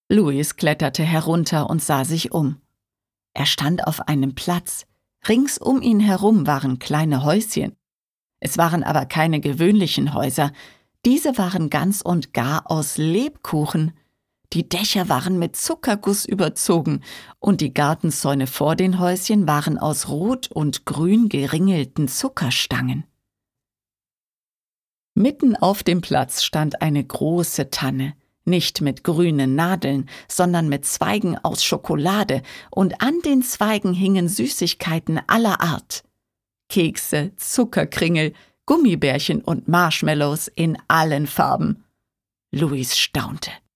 Louis kletterte herunter und sah sich um. Er stand auf einem Platz. Rings um ihn herum waren kleine Häuschen. Es waren aber keine gewöhnlichen Häuser. Diese waren ganz und gar aus Lebkuchen. Die Dächer waren mit Zuckerguss überzogen und die Gartenzäune vor den Häuschen waren aus rot und grün geringelten Zuckerstangen. Mitten auf dem Platz stand eine große Tanne, nicht mit grünen Nadeln, sondern mit Zweigen aus Schokolade, und an den Zweigen hingen Süßigkeiten aller Art. Kekse, Zuckerkringel, Gummibärchen und Marshmallows in allen Farben. Louis staunte.